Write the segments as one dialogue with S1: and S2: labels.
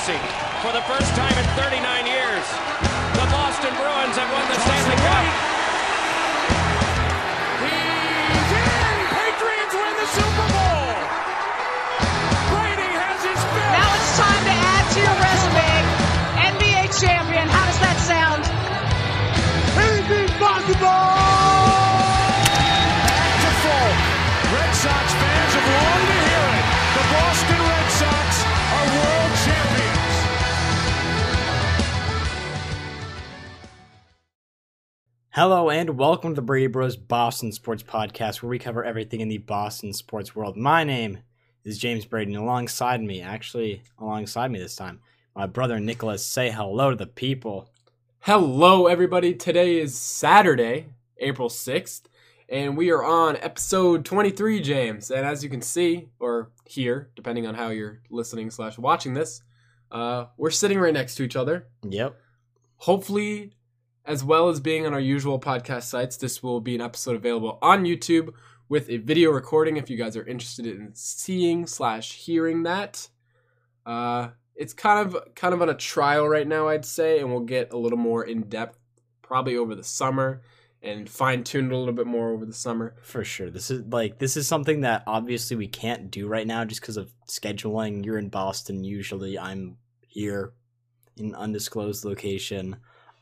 S1: legacy. For the first time in 39 years, the Boston Bruins have won the Stanley Cup.
S2: He's in! Patriots win the Super Bowl! Brady has his fifth!
S3: Now it's time to add to your resume. NBA champion. How does that sound?
S2: Anything's possible! Back to full. Red Sox fans have longed to hear it. The Boston Red Sox are world champions.
S4: Hello and welcome to the Brady Bros Boston Sports Podcast, where we cover everything in the Boston sports world. My name is James Brady, and alongside me this time, my brother Nicholas. Say hello to the people.
S5: Hello, everybody. Today is Saturday, April 6th, and we are on episode 23, James. And as you can see, or hear, depending on how you're listening / watching this, we're sitting right next to each other.
S4: Yep.
S5: Hopefully, as well as being on our usual podcast sites, this will be an episode available on YouTube with a video recording if you guys are interested in seeing / hearing that. It's kind of on a trial right now, I'd say, and we'll get a little more in depth probably over the summer and fine tune it a little bit more over the summer.
S4: For sure. This is something that obviously we can't do right now just because of scheduling. You're in Boston usually. I'm here in an undisclosed location.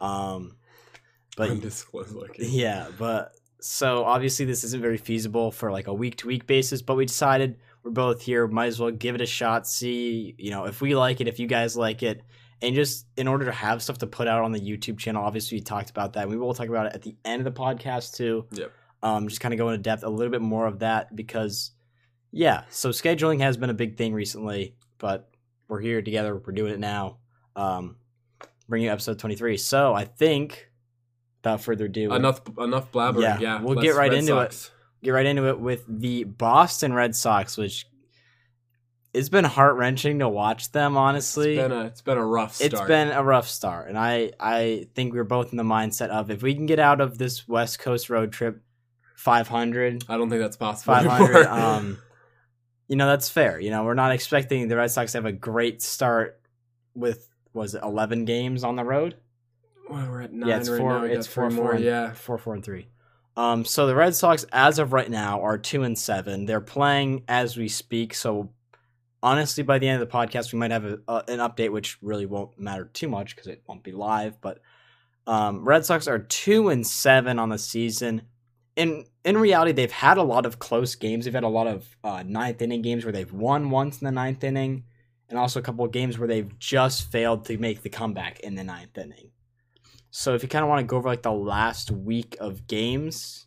S4: But
S5: Undisclosed location.
S4: yeah, but so obviously this isn't very feasible for like a week-to-week basis, but we decided we're both here, might as well give it a shot, see, if we like it, if you guys like it, and just in order to have stuff to put out on the YouTube channel. Obviously we talked about that. We will talk about it at the end of the podcast too.
S5: Yep.
S4: Just kind of go into depth a little bit more of that because, yeah, so scheduling has been a big thing recently, but we're here together. We're doing it now. Bringing you episode 23. So I think, without further ado,
S5: Enough blabbering. Yeah,
S4: we'll
S5: let's
S4: get right
S5: Red
S4: into
S5: Sox.
S4: it. Get right into it with the Boston Red Sox, which it's been heart-wrenching to watch them, honestly.
S5: It's been a rough start.
S4: It's been a rough start, and I think we're both in the mindset of if we can get out of this West Coast road trip 500,
S5: I don't think that's possible
S4: 500,
S5: anymore.
S4: that's fair. We're not expecting the Red Sox to have a great start with, was it 11 games on the road?
S5: Well, we're at 9
S4: Yeah, it's
S5: right
S4: four.
S5: now. We
S4: It's
S5: got
S4: 4
S5: three
S4: 4
S5: more.
S4: and
S5: Yeah.
S4: 4 4 and 3. So the Red Sox, as of right now, are 2-7. They're playing as we speak. So honestly, by the end of the podcast, we might have an update, which really won't matter too much because it won't be live. But Red Sox are 2-7 on the season. In reality, they've had a lot of close games. They've had a lot of ninth inning games where they've won once in the ninth inning, and also a couple of games where they've just failed to make the comeback in the ninth inning. So if you kind of want to go over like the last week of games,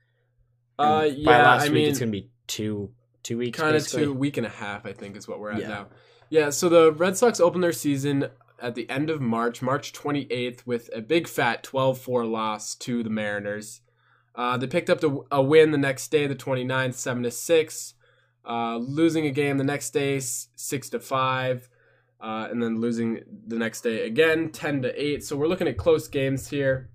S4: by last week it's gonna be two weeks,
S5: kind of
S4: basically.
S5: 2 week and a half, I think, is what we're at
S4: Yeah.
S5: now. Yeah. So the Red Sox opened their season at the end of March 28th, with a big fat 12-4 loss to the Mariners. They picked up a win the next day, the 29th, 7-6. Losing a game the next day, 6-5. And then losing the next day again, 10-8. So we're looking at close games here.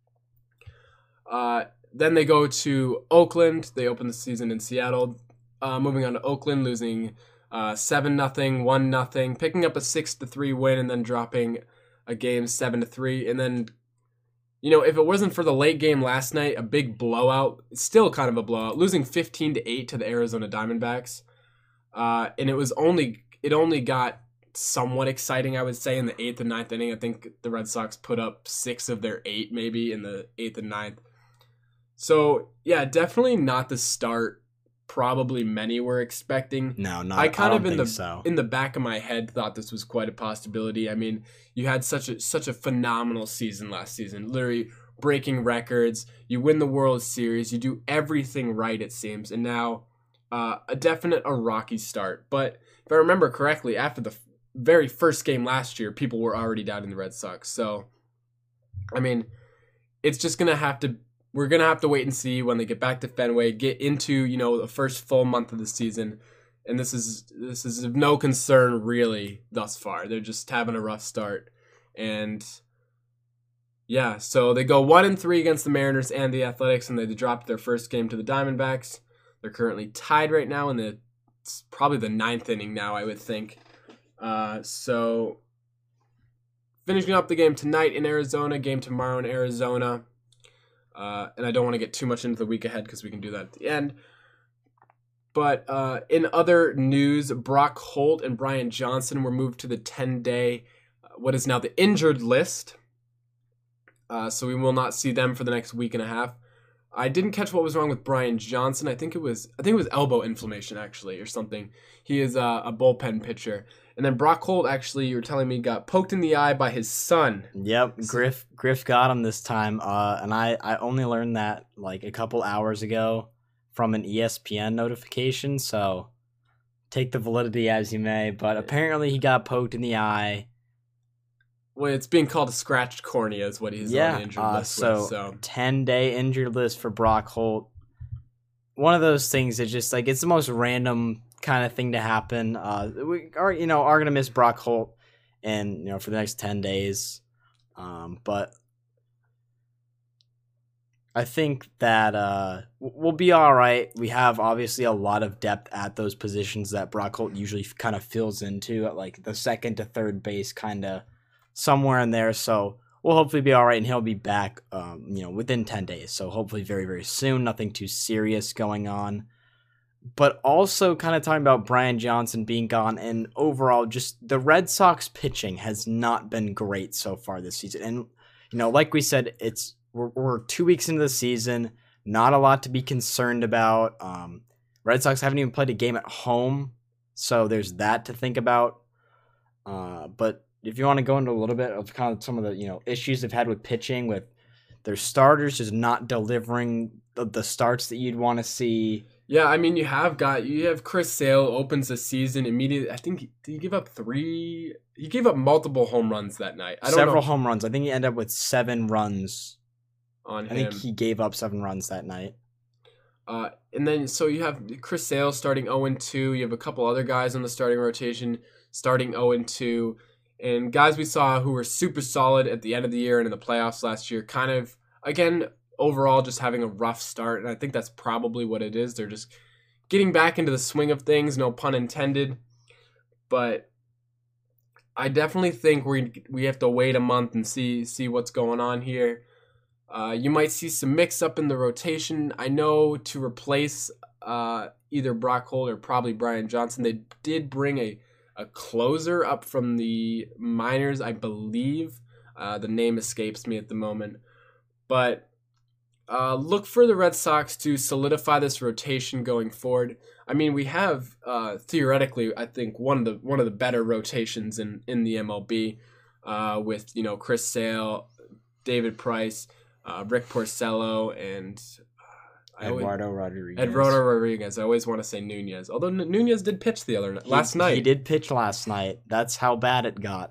S5: Then they go to Oakland. They open the season in Seattle. Moving on to Oakland, losing 7-0, 1-0, picking up a 6-3 win, and then dropping a game 7-3. And then, if it wasn't for the late game last night, a big blowout, still kind of a blowout, losing 15-8 to the Arizona Diamondbacks. And it only got somewhat exciting, I would say, in the 8th and 9th inning. I think the Red Sox put up 6 of their 8 maybe in the 8th and 9th. So, yeah, definitely not the start probably many were expecting.
S4: No, not.
S5: I kind of
S4: in
S5: the back of my head thought this was quite a possibility. I mean, you had such a phenomenal season last season, literally breaking records. You win the World Series, you do everything right, it seems, and now a rocky start. But if I remember correctly, after the very first game last year, people were already doubting the Red Sox. So, I mean, it's just we're going to have to wait and see when they get back to Fenway, get into, the first full month of the season. And this is of no concern really thus far. They're just having a rough start. And yeah, so they go 1-3 against the Mariners and the Athletics, and they dropped their first game to the Diamondbacks. They're currently tied right now in probably the 9th inning now, I would think. So finishing up the game tonight in Arizona, game tomorrow in Arizona. And I don't want to get too much into the week ahead because we can do that at the end. But in other news, Brock Holt and Brian Johnson were moved to the 10-day, what is now the injured list. So we will not see them for the next week and a half. I didn't catch what was wrong with Brian Johnson. I think it was elbow inflammation actually or something. He is a bullpen pitcher. And then Brock Holt actually, you were telling me, got poked in the eye by his son.
S4: Yep, Griff got him this time. And I only learned that like a couple hours ago from an ESPN notification. So take the validity as you may. But apparently he got poked in the eye.
S5: Well, it's being called a scratched cornea is what he's on the injured list with. So
S4: 10-day injured list for Brock Holt. One of those things that just like it's the most random kind of thing to happen. We are gonna miss Brock Holt, and for the next 10 days. But I think that we'll be all right. We have obviously a lot of depth at those positions that Brock Holt usually kind of fills into at like the second to third base kind of. Somewhere in there, so we'll hopefully be all right, and he'll be back, within 10 days. So hopefully very, very soon. Nothing too serious going on. But also kind of talking about Brian Johnson being gone, and overall, just the Red Sox pitching has not been great so far this season. And like we said, we're 2 weeks into the season, not a lot to be concerned about. Red Sox haven't even played a game at home, so there's that to think about. But if you want to go into a little bit of kind of some of the issues they've had with pitching, with their starters just not delivering the starts that you'd want to see.
S5: Yeah, I mean you have Chris Sale opens the season immediately. I think did he give up 3? He gave up multiple home runs that night.
S4: Several home runs. I think he ended up with 7 runs
S5: on him.
S4: I think he gave up 7 runs that night.
S5: And then so you have Chris Sale starting 0-2. You have a couple other guys on the starting rotation starting 0-2. And guys we saw who were super solid at the end of the year and in the playoffs last year, kind of, again, overall just having a rough start. And I think that's probably what it is. They're just getting back into the swing of things, no pun intended. But I definitely think we have to wait a month and see what's going on here. You might see some mix-up in the rotation. I know to replace either Brock Holt or probably Brian Johnson, they did bring a closer up from the minors, I believe. The name escapes me at the moment. But look for the Red Sox to solidify this rotation going forward. I mean, we have theoretically, I think, one of the better rotations in the MLB with Chris Sale, David Price, Rick Porcello, and
S4: Eduardo
S5: Rodriguez. I always want to say Nunez. Although Nunez did pitch last night.
S4: He did pitch last night. That's how bad it got.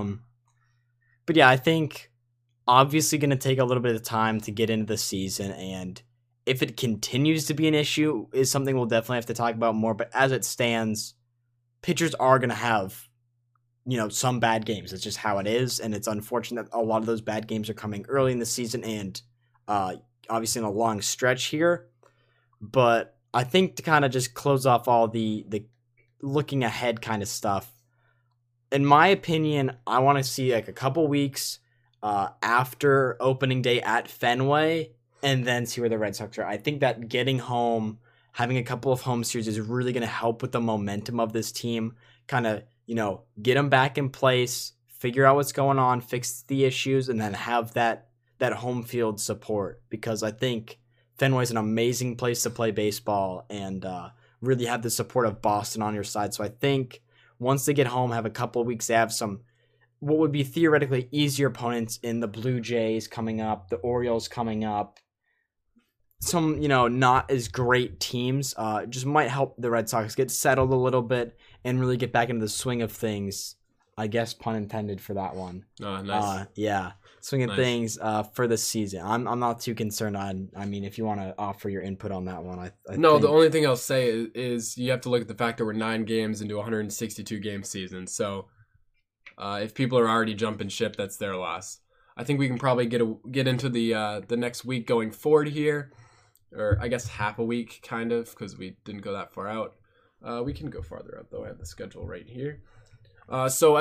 S4: But yeah, I think obviously going to take a little bit of time to get into the season, and if it continues to be an issue, is something we'll definitely have to talk about more. But as it stands, pitchers are going to have some bad games. It's just how it is, and it's unfortunate that a lot of those bad games are coming early in the season and obviously in a long stretch here. But I think to kind of just close off all the looking ahead kind of stuff, in my opinion, I want to see like a couple weeks after opening day at Fenway and then see where the Red Sox are. I think that getting home, having a couple of home series is really going to help with the momentum of this team, kind of get them back in place, figure out what's going on, fix the issues, and then have that home field support, because I think Fenway is an amazing place to play baseball and really have the support of Boston on your side. So I think once they get home, have a couple of weeks, they have some what would be theoretically easier opponents in the Blue Jays coming up, the Orioles coming up, some, not as great teams. Just might help the Red Sox get settled a little bit and really get back into the swing of things. I guess pun intended for that one.
S5: Oh, nice.
S4: Yeah, swing of things for the season. I'm not too concerned on. I mean, if you want to offer your input on that one, I
S5: no. The only thing I'll say is you have to look at the fact that we're 9 games into a 162 game season. So if people are already jumping ship, that's their loss. I think we can probably get into the next week going forward here, or I guess half a week kind of, because we didn't go that far out. We can go farther out though. I have the schedule right here. So as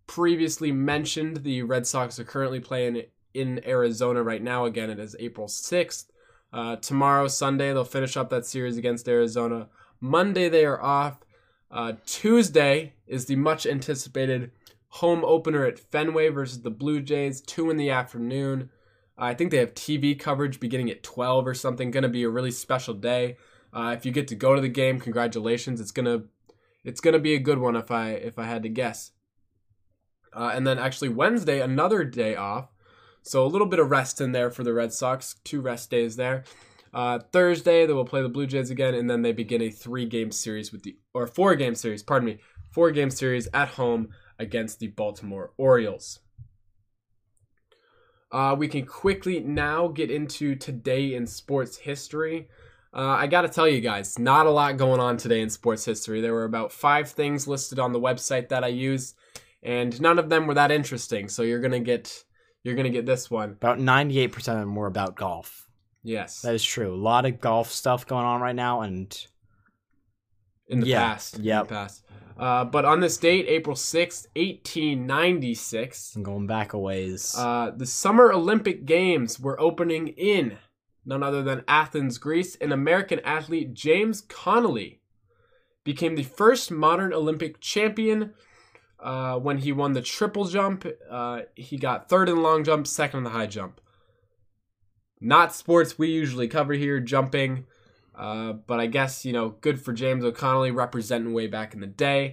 S5: previously mentioned, the Red Sox are currently playing in Arizona right now. Again, it is April 6th. Tomorrow, Sunday, they'll finish up that series against Arizona. Monday, they are off. Tuesday is the much anticipated home opener at Fenway versus the Blue Jays, 2 in the afternoon. I think they have TV coverage beginning at 12 or something. Going to be a really special day. If you get to go to the game, congratulations. It's gonna be a good one if I had to guess. And then actually Wednesday, another day off. So a little bit of rest in there for the Red Sox. 2 rest days there. Thursday, they will play the Blue Jays again, and then they begin a 4-game series at home against the Baltimore Orioles. We can quickly now get into today in sports history. I got to tell you guys, not a lot going on today in sports history. There were about 5 things listed on the website that I used, and none of them were that interesting. So you're gonna get this one.
S4: About 98% of them were about golf.
S5: Yes,
S4: That is true. A lot of golf stuff going on right now, and
S5: in the past.
S4: Yep.
S5: In the past. But on this date, April 6th, 1896,
S4: I'm going back a ways.
S5: the Summer Olympic Games were opening in none other than Athens, Greece, and American athlete James Connolly became the first modern Olympic champion when he won the triple jump. He got 3rd in the long jump, 2nd in the high jump. Not sports we usually cover here, jumping. But I guess, good for James O'Connolly representing way back in the day.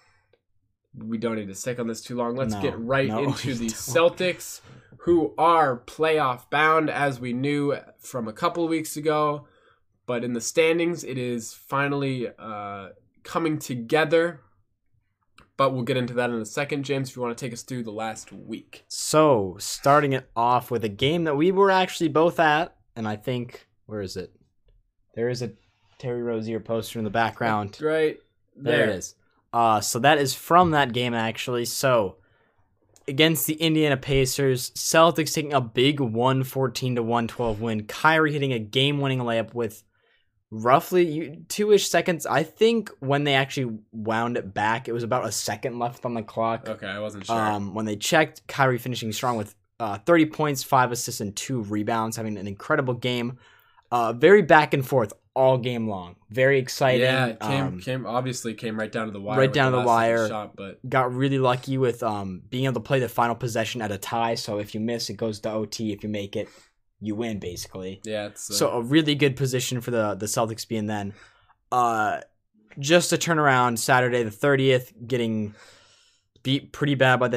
S5: We don't need to stick on this too long. Let's get right into the Celtics, who are playoff bound, as we knew from a couple of weeks ago. But in the standings, it is finally coming together. But we'll get into that in a second. James, if you want to take us through the last week.
S4: So, starting it off with a game that we were actually both at, and I think, where is it? There is a Terry Rozier poster in the background.
S5: Right
S4: there. It is. So that is from that game, actually. So, against the Indiana Pacers, Celtics taking a big 114-112 win. Kyrie hitting a game-winning layup with roughly 2-ish seconds. I think when they actually wound it back, it was about a second left on the clock.
S5: Okay, I wasn't sure.
S4: When they checked, Kyrie finishing strong with 30 points, 5 assists, and 2 rebounds, having an incredible game. Very back and forth all game long. Very exciting.
S5: Yeah, it came right down to the wire.
S4: Right down to the wire.
S5: Shot, but
S4: got really lucky with being able to play the final possession at a tie. So if you miss, it goes to OT. If you make it, you win, basically.
S5: Yeah. It's,
S4: so a really good position for the Celtics being then. Just to turn around Saturday the 30th, getting beat pretty bad by the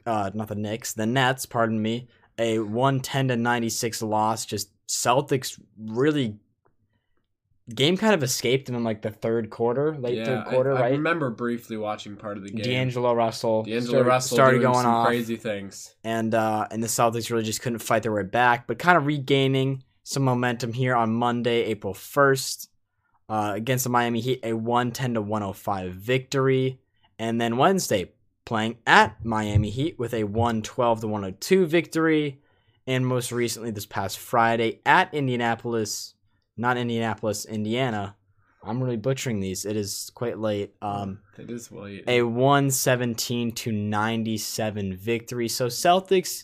S4: Nets, pardon me. A 110-96 loss. Just Celtics really game kind of escaped in like the third quarter, third quarter, right?
S5: I remember briefly watching part of the game.
S4: D'Angelo Russell
S5: started
S4: going
S5: some
S4: off,
S5: crazy things,
S4: and the Celtics really just couldn't fight their way back, but kind of regaining some momentum here on Monday, April 1st, against the Miami Heat, a 110-105 victory, and then Wednesday playing at Miami Heat with a 112-102 victory. And most recently, this past Friday at Indiana. I'm really butchering these. It is quite late.
S5: It is late.
S4: A 117-97 victory. So Celtics,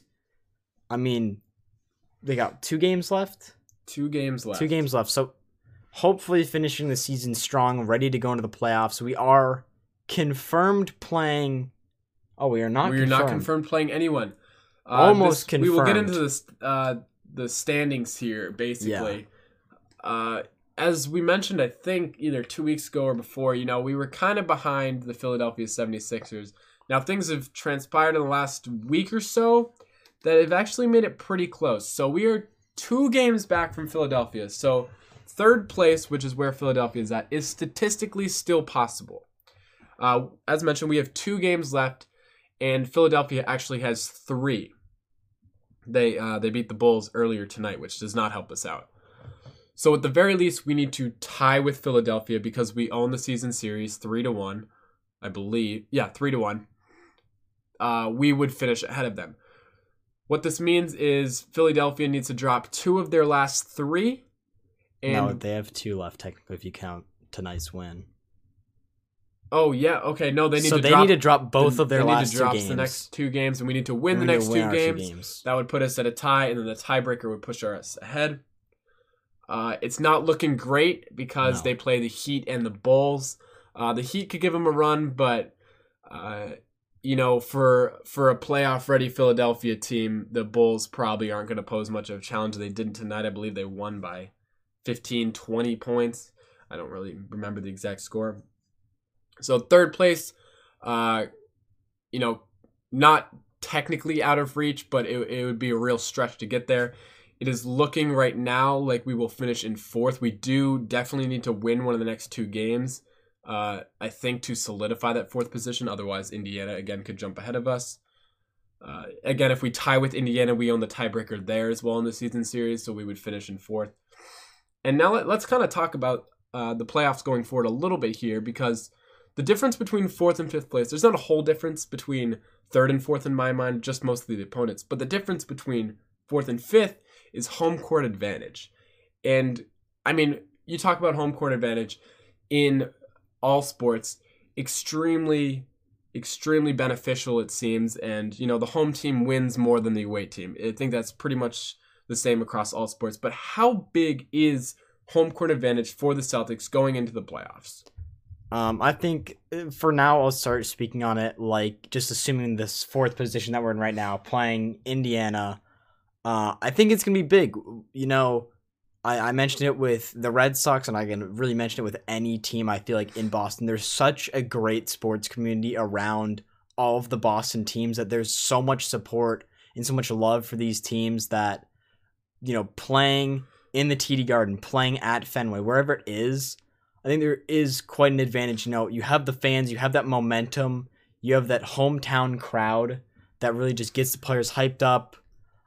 S4: they got 2 games left.
S5: 2 games left.
S4: So hopefully finishing the season strong, ready to go into the playoffs. We are confirmed playing. Oh, we are not.
S5: We are not confirmed playing anyone.
S4: Almost confirmed.
S5: We will get into this, the standings here, basically. Yeah. As we mentioned, I think either 2 weeks ago or before, we were kind of behind the Philadelphia 76ers. Now, things have transpired in the last week or so that have actually made it pretty close. So we are 2 games back from Philadelphia. So 3rd place, which is where Philadelphia is at, is statistically still possible. As mentioned, we have 2 games left, and Philadelphia actually has 3. They beat the Bulls earlier tonight, which does not help us out. So at the very least, we need to tie with Philadelphia because we own the season series 3-1, I believe. Yeah, 3-1. We would finish ahead of them. What this means is Philadelphia needs to drop 2 of their last 3. And
S4: no, they have 2 left technically if you count tonight's win.
S5: Oh yeah, okay. No, they need
S4: So
S5: to
S4: they
S5: drop.
S4: need to drop both of their
S5: they
S4: last
S5: need to drop
S4: two games.
S5: the next 2 games, and we need to win the
S4: We need
S5: next
S4: to win
S5: 2
S4: our 2
S5: games. That would put us at a tie, and then the tiebreaker would push us ahead. It's not looking great because they play the Heat and the Bulls. The Heat could give them a run, but you know, for a playoff-ready Philadelphia team, the Bulls probably aren't going to pose much of a challenge. They didn't tonight. I believe they won by 15, 20 points. I don't really remember the exact score. So third place, you know, not technically out of reach, but it would be a real stretch to get there. It is looking right now like we will finish in 4th. We do definitely need to win one of the next 2 games, I think, to solidify that 4th position. Otherwise, Indiana, again, could jump ahead of us. Again, if we tie with Indiana, we own the tiebreaker there as well in the season series, so we would finish in 4th. And now let's kind of talk about the playoffs going forward a little bit here, because the difference between 4th and 5th place, there's not a whole difference between 3rd and 4th in my mind, just mostly the opponents. But the difference between 4th and 5th is home court advantage. And, I mean, you talk about home court advantage in all sports, extremely beneficial, it seems. And, you know, the home team wins more than the away team. I think that's pretty much the same across all sports. But how big is home court advantage for the Celtics going into the playoffs?
S4: I think for now I'll start speaking on it like just assuming this 4th position that we're in right now, playing Indiana. I think it's going to be big. You know, I mentioned it with the Red Sox, and I can really mention it with any team, I feel like, in Boston. There's such a great sports community around all of the Boston teams that there's so much support and so much love for these teams that, you know, playing in the TD Garden, playing at Fenway, wherever it is, I think there is quite an advantage. You know, you have the fans, you have that momentum, you have that hometown crowd that really just gets the players hyped up.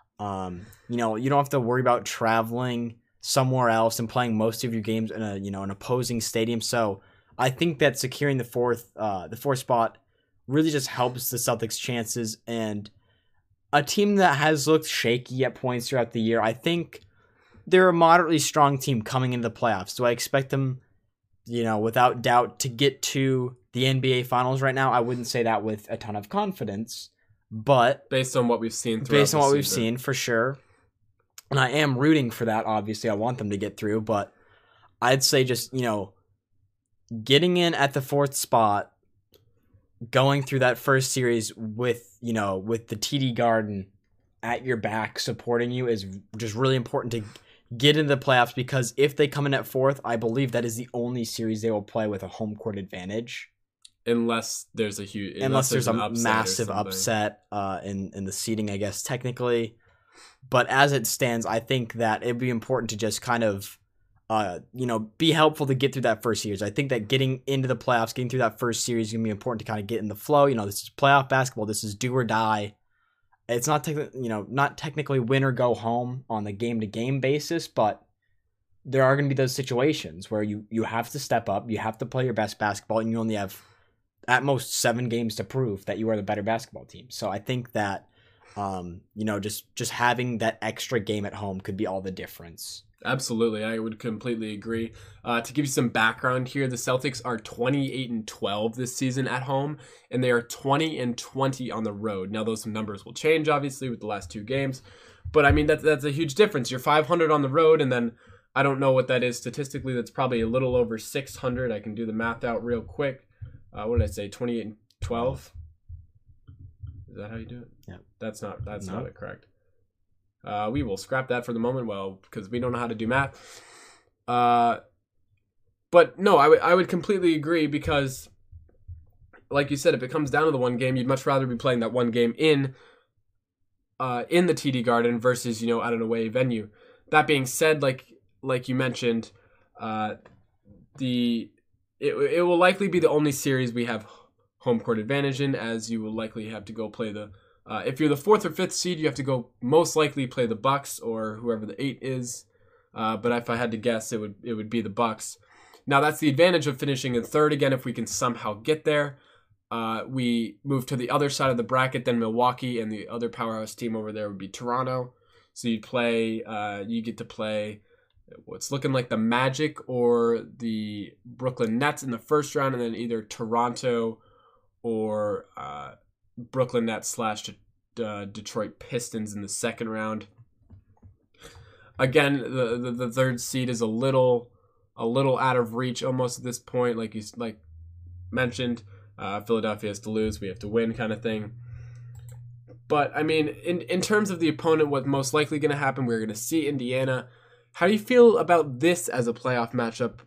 S4: You know, you don't have to worry about traveling somewhere else and playing most of your games in an opposing stadium. So I think that securing the fourth spot really just helps the Celtics' chances. And a team that has looked shaky at points throughout the year, I think they're a moderately strong team coming into the playoffs. Do I expect them, you know, without doubt to get to the NBA Finals right now? I wouldn't say that with a ton of confidence, but
S5: based on what we've seen,
S4: for sure. And I am rooting for that. Obviously, I want them to get through, but I'd say just, you know, getting in at the 4th spot, going through that first series with the TD Garden at your back supporting you is just really important to get into the playoffs, because if they come in at 4th, I believe that is the only series they will play with a home court advantage.
S5: Unless there's a
S4: massive upset in the seeding, I guess, technically. But as it stands, I think that it'd be important to just kind of, be helpful to get through that first series. I think that getting into the playoffs, getting through that first series is going to be important to kind of get in the flow. You know, this is playoff basketball. This is do or die. It's not technically win or go home on the game-to-game basis, but there are going to be those situations where you have to step up, you have to play your best basketball, and you only have at most 7 games to prove that you are the better basketball team. So I think that, just having that extra game at home could be all the difference.
S5: Absolutely, I would completely agree. To give you some background here, the Celtics are 28-12 this season at home, and they are 20-20 on the road. Now, those numbers will change, obviously, with the last 2 games, but I mean that's a huge difference. You're 500 on the road, and then I don't know what that is statistically. That's probably a little over 600. I can do the math out real quick. What did I say? 28-12. Is that how you do it?
S4: Yeah.
S5: That's not it, correct. We will scrap that for the moment, because we don't know how to do math. But no, I would completely agree, because, like you said, if it comes down to the one game, you'd much rather be playing that one game in the TD Garden versus, at an away venue. That being said, like you mentioned, it will likely be the only series we have home court advantage in, as you will likely have to go play the. If you're the 4th or 5th seed, you have to go most likely play the Bucks or whoever the 8 is. But if I had to guess, it would be the Bucks. Now that's the advantage of finishing in 3rd again. If we can somehow get there, we move to the other side of the bracket. Then Milwaukee, and the other powerhouse team over there would be Toronto. So you get to play It's looking like the Magic or the Brooklyn Nets in the first round, and then either Toronto or Brooklyn Nets / Detroit Pistons in the second round. Again, the third seed is a little out of reach almost at this point. Like you mentioned, Philadelphia has to lose, we have to win, kind of thing. But I mean, in terms of the opponent, what's most likely going to happen, we're going to see Indiana. How do you feel about this as a playoff matchup?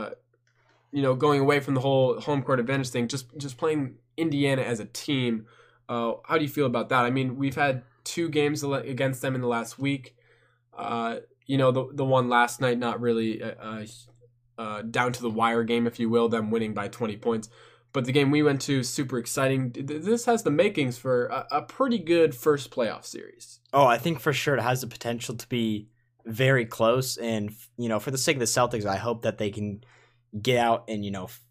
S5: Going away from the whole home court advantage thing, just playing Indiana as a team. How do you feel about that? I mean, we've had 2 games against them in the last week. The one last night, not really down to the wire game, if you will, them winning by 20 points. But the game we went to, super exciting. This has the makings for a pretty good first playoff series.
S4: Oh, I think for sure it has the potential to be very close. And, for the sake of the Celtics, I hope that they can get out in,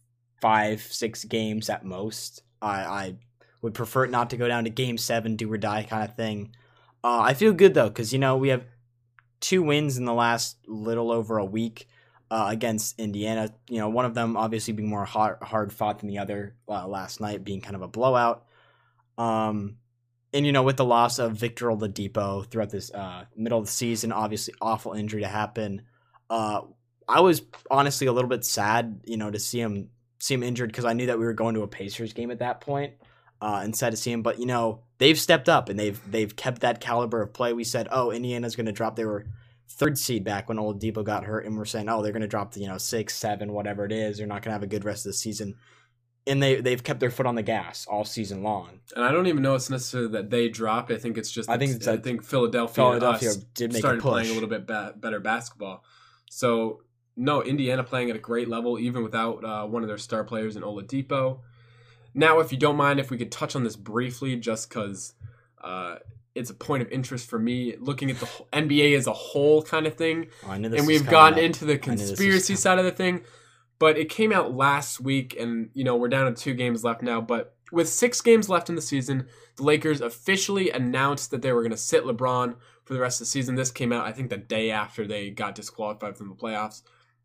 S4: 5-6 games at most. I would prefer it not to go down to game 7, do or die kind of thing. I feel good, though, because, we have 2 wins in the last little over a week against Indiana. One of them obviously being more hard fought than the other last night, being kind of a blowout. And, with the loss of Victor Oladipo throughout this middle of the season, obviously awful injury to happen. I was honestly a little bit sad, to see him injured, because I knew that we were going to a Pacers game at that point. And sad to see him, but they've stepped up and they've kept that caliber of play. We said, oh, Indiana's going to drop. They were 3rd seed back when Oladipo got hurt, and we're saying, oh, they're going to drop to 6, 7, whatever it is. They're not going to have a good rest of the season, and they've kept their foot on the gas all season long.
S5: And I don't even know it's necessarily that they dropped. I think it's just I think Philadelphia
S4: did make
S5: started
S4: a push.
S5: Playing a little bit better basketball. So no, Indiana playing at a great level, even without one of their star players in Oladipo. Now, if you don't mind, if we could touch on this briefly, just because it's a point of interest for me, looking at the NBA as a whole kind of thing. And we've gotten into the conspiracy side of the thing. But it came out last week, and, we're down to 2 games left now. But with 6 games left in the season, the Lakers officially announced that they were going to sit LeBron for the rest of the season. This came out, I think, the day after they got disqualified from the playoffs.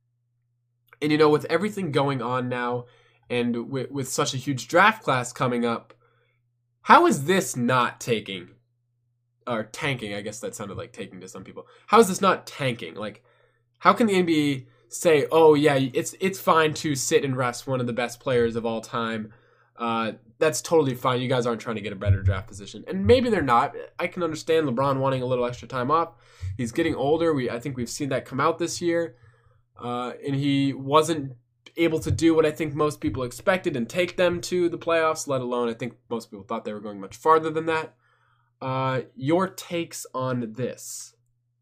S5: And, with everything going on now, and with such a huge draft class coming up, how is this not tanking? I guess that sounded like taking to some people. How is this not tanking? Like, how can the NBA say, oh, yeah, it's fine to sit and rest one of the best players of all time? That's totally fine. You guys aren't trying to get a better draft position. And maybe they're not. I can understand LeBron wanting a little extra time off. He's getting older. I think we've seen that come out this year. And he wasn't able to do what I think most people expected and take them to the playoffs, let alone I think most people thought they were going much farther than that. Your takes on this?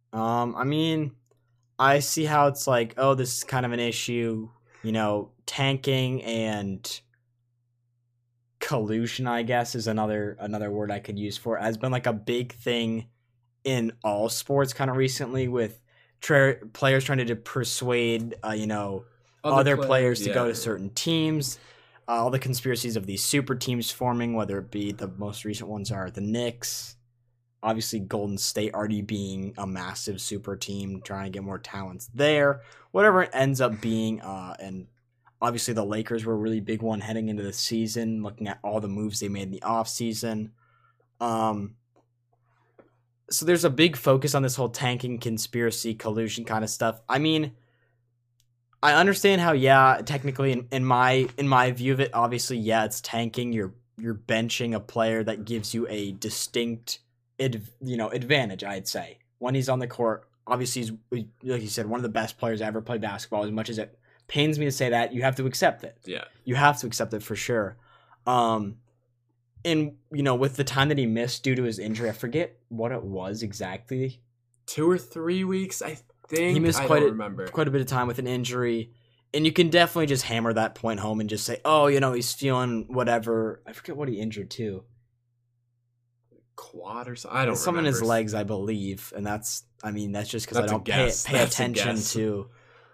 S4: I mean, I see how it's like, oh, this is kind of an issue, tanking and collusion, I guess, is another word I could use for it. Has been like a big thing in all sports kind of recently, with players trying to persuade, other players to go to certain teams. All the conspiracies of these super teams forming, whether it be the most recent ones are the Knicks, obviously Golden State already being a massive super team, trying to get more talents there, whatever it ends up being. And obviously the Lakers were a really big one heading into the season, looking at all the moves they made in the offseason. So there's a big focus on this whole tanking, conspiracy, collusion kind of stuff. I mean, I understand how, yeah, technically in my view of it, obviously, yeah, it's tanking. You're benching a player that gives you a distinct, advantage, I'd say. When he's on the court, obviously, he's, like you said, one of the best players to ever play basketball. As much as it pains me to say that, you have to accept it.
S5: Yeah.
S4: You have to accept it for sure. And, with the time that he missed due to his injury, I forget what it was exactly.
S5: 2 or 3 weeks, I think.
S4: He missed
S5: quite
S4: a bit of time with an injury. And you can definitely just hammer that point home and just say, oh, he's feeling whatever. I forget what he injured to.
S5: Quad or something. I don't remember.
S4: Something in his legs, I believe. And that's just because I don't pay attention to,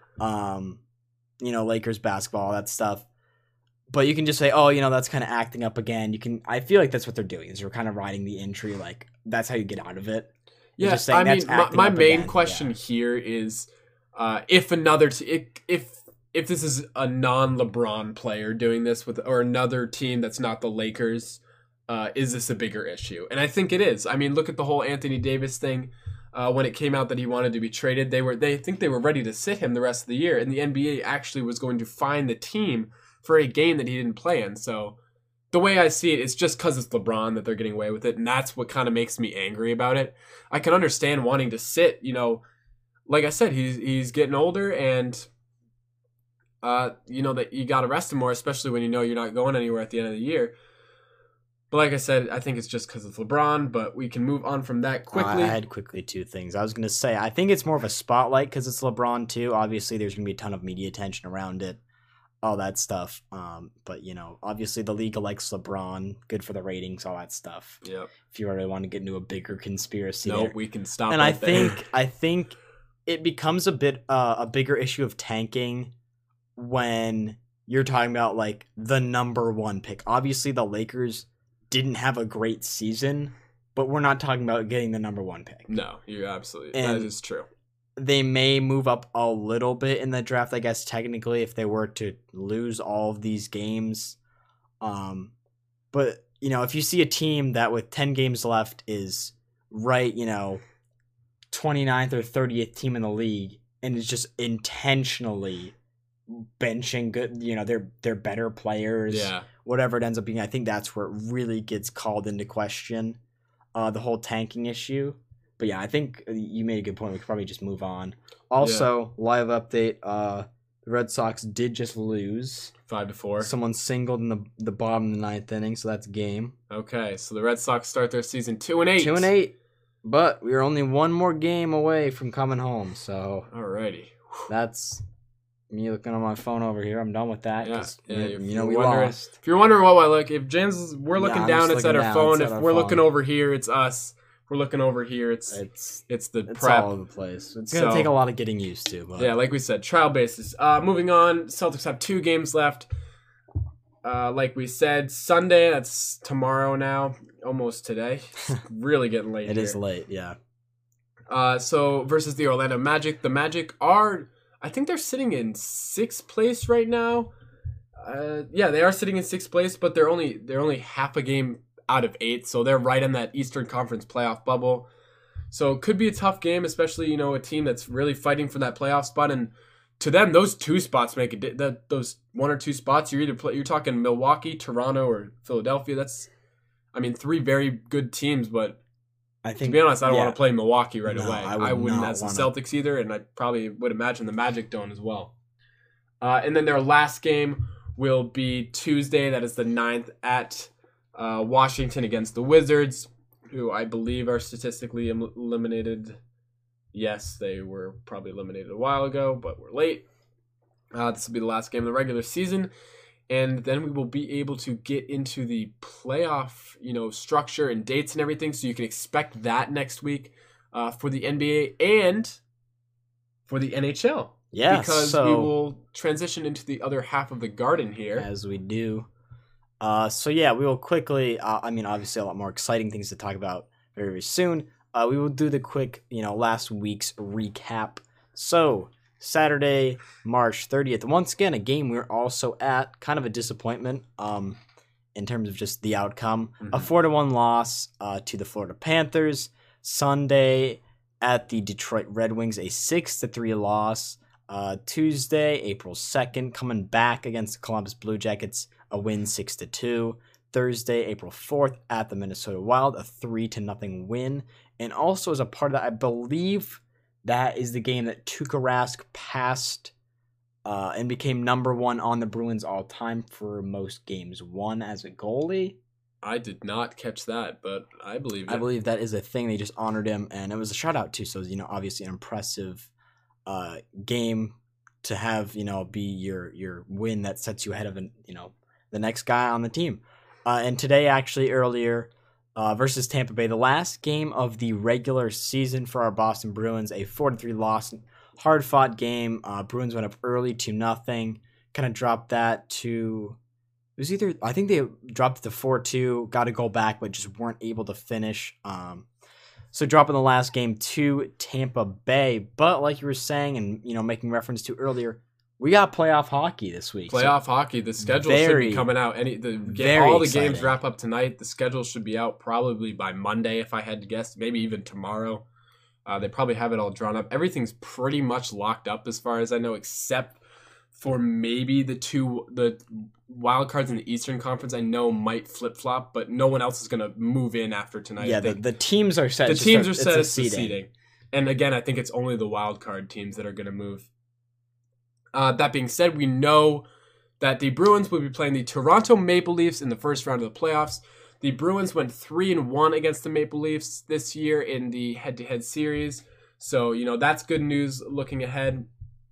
S4: Lakers basketball, that stuff. But you can just say, oh, that's kind of acting up again. I feel like that's what they're doing, is they're kind of riding the injury. Like, that's how you get out of it.
S5: Yeah, my main question here is, if this is a non-LeBron player doing this or another team that's not the Lakers, is this a bigger issue? And I think it is. I mean, look at the whole Anthony Davis thing. When it came out that he wanted to be traded, they think they were ready to sit him the rest of the year, and the NBA actually was going to fine the team for a game that he didn't play in. So the way I see it, it's just because it's LeBron that they're getting away with it, and that's what kind of makes me angry about it. I can understand wanting to sit, like I said, he's getting older, and that you got to rest him more, especially when you're not going anywhere at the end of the year. But like I said, I think it's just because it's LeBron, but we can move on from that quickly.
S4: I had quickly two things. I was going to say, I think it's more of a spotlight because it's LeBron too. Obviously, there's going to be a ton of media attention around it, all that stuff. But, obviously the league likes LeBron, good for the ratings, all that stuff.
S5: Yep.
S4: If you really want to get into a bigger conspiracy
S5: No,
S4: there.
S5: we can stop
S4: and
S5: right there.
S4: I think it becomes a bigger issue of tanking when you're talking about like the number one pick. Obviously, the Lakers didn't have a great season, but we're not talking about getting the number one pick.
S5: No, you're absolutely,
S4: And
S5: that is true.
S4: They may move up a little bit in the draft, I guess, technically, if they were to lose all of these games. But, if you see a team that with 10 games left is right, 29th or 30th team in the league and is just intentionally benching good, they're better players.
S5: Yeah.
S4: Whatever it ends up being, I think that's where it really gets called into question, the whole tanking issue. But yeah, I think you made a good point. We could probably just move on. Also, live update, the Red Sox did just lose.
S5: 5-4.
S4: Someone singled in the bottom of the ninth inning, so that's game.
S5: Okay, so the Red Sox start their season 2-8.
S4: 2-8, but we are only one more game away from coming home, so
S5: alrighty.
S4: that's me looking on my phone over here. I'm done with that. We lost.
S5: If you're wondering what I look, if James, we're looking
S4: I'm
S5: down,
S4: just
S5: it's at
S4: looking
S5: our
S4: down,
S5: phone.
S4: it's
S5: If
S4: at our
S5: we're
S4: phone.
S5: looking over here, it's us. If we're looking over here, it's the prep.
S4: all over the place. It's gonna take a lot of getting used to. But.
S5: Yeah, like we said, trial basis. Moving on, Celtics have 2 games left. Like we said, Sunday, that's tomorrow now, almost today. It's really getting late.
S4: It is late, yeah.
S5: So versus the Orlando Magic. The Magic are, I think they're sitting in 6th place right now. Yeah, they are sitting in 6th place, but they're only half a game out of 8, so they're right in that Eastern Conference playoff bubble. So it could be a tough game, especially a team that's really fighting for that playoff spot. And to them, those 2 spots make it. Those 1 or 2 spots, you're talking Milwaukee, Toronto, or Philadelphia. That's, 3 very good teams, but
S4: I think,
S5: to be honest, I don't want to play Milwaukee right away.
S4: I
S5: wouldn't
S4: not
S5: as the
S4: wanna.
S5: Celtics either, and I probably would imagine the Magic don't as well. And then their last game will be Tuesday. That is the 9th at Washington against the Wizards, who I believe are statistically eliminated. Yes, they were probably eliminated a while ago, but we're late. This will be the last game of the regular season. And then we will be able to get into the playoff, structure and dates and everything. So you can expect that next week for the NBA and for the NHL.
S4: Yeah,
S5: because we will transition into the other half of the garden here.
S4: As we do. So yeah, we will quickly, obviously a lot more exciting things to talk about very, very soon. We will do the quick, last week's recap. So, Saturday, March 30th. Once again, a game we're also at. Kind of a disappointment in terms of just the outcome.
S5: Mm-hmm.
S4: A 4-1 loss to the Florida Panthers. Sunday at the Detroit Red Wings, a 6-3 loss. Tuesday, April 2nd, coming back against the Columbus Blue Jackets, a win 6-2. Thursday, April 4th, at the Minnesota Wild, a 3-0 win. And also as a part of that, I believe that is the game that Tuukka Rask passed and became number 1 on the Bruins all time for most games won as a goalie.
S5: I did not catch that, but I believe it.
S4: I believe that is a thing. They just honored him, and it was a shutout too. So obviously an impressive game to have be your win that sets you ahead of the next guy on the team. And today, actually, earlier, versus Tampa Bay, the last game of the regular season for our Boston Bruins, a 4-3 loss, hard-fought game. Bruins went up early 2-0, kind of dropped that to, it was either, I think they dropped it to 4-2, got a goal back, but just weren't able to finish. So dropping the last game to Tampa Bay. But like you were saying and, making reference to earlier, we got playoff hockey this week.
S5: Playoff hockey. The schedule should be coming out. All the games wrap up tonight. The schedule should be out probably by Monday, if I had to guess. Maybe even tomorrow. They probably have it all drawn up. Everything's pretty much locked up as far as I know, except for maybe the wild cards in the Eastern Conference. I know might flip flop, but no one else is going to move in after tonight.
S4: Yeah, the teams are set.
S5: The teams are set as the seeding. And again, I think it's only the wild card teams that are going to move. That being said, we know that the Bruins will be playing the Toronto Maple Leafs in the first round of the playoffs. The Bruins went 3-1 against the Maple Leafs this year in the head-to-head series. So, that's good news looking ahead.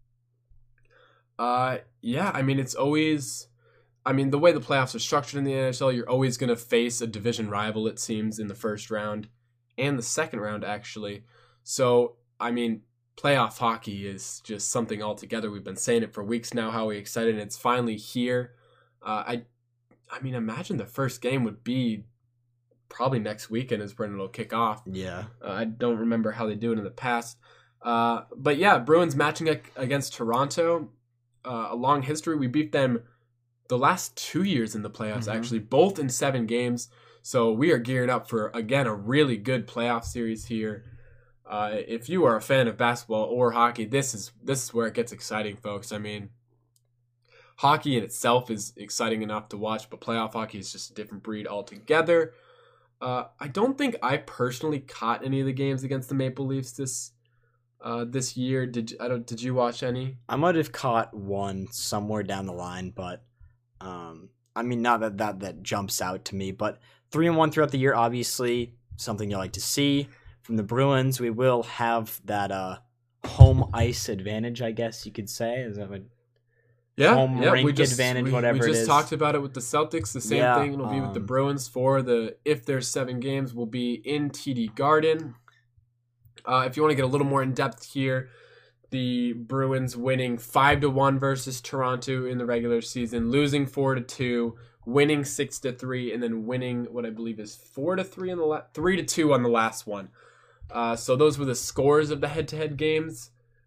S5: It's always... the way the playoffs are structured in the NHL, you're always going to face a division rival, it seems, in the first round and the second round, actually. So, playoff hockey is just something altogether. We've been saying it for weeks now, how we're excited, and it's finally here. Imagine the first game would be probably next weekend is when it'll kick off.
S4: Yeah.
S5: I don't remember how they do it in the past. But yeah, Bruins matching against Toronto. A long history. We beat them the last 2 years in the playoffs, actually, both in 7 games. So we are geared up for, again, a really good playoff series here. If you are a fan of basketball or hockey, this is where it gets exciting, folks. Hockey in itself is exciting enough to watch, but playoff hockey is just a different breed altogether. I don't think I personally caught any of the games against the Maple Leafs this year. Did you watch any?
S4: I might have caught one somewhere down the line, but not that jumps out to me. But 3-1 throughout the year, obviously something you like to see. From the Bruins, we will have that home ice advantage, I guess you could say. Is that what? Home rink advantage, whatever it is.
S5: We just talked about it with the Celtics. The same thing will be with the Bruins if there's 7 games, will be in TD Garden. If you want to get a little more in depth here, the Bruins winning 5-1 versus Toronto in the regular season, losing 4-2, winning 6-3, and then winning what I believe is 4-3 3-2 on the last one. So those were the scores of the head-to-head games.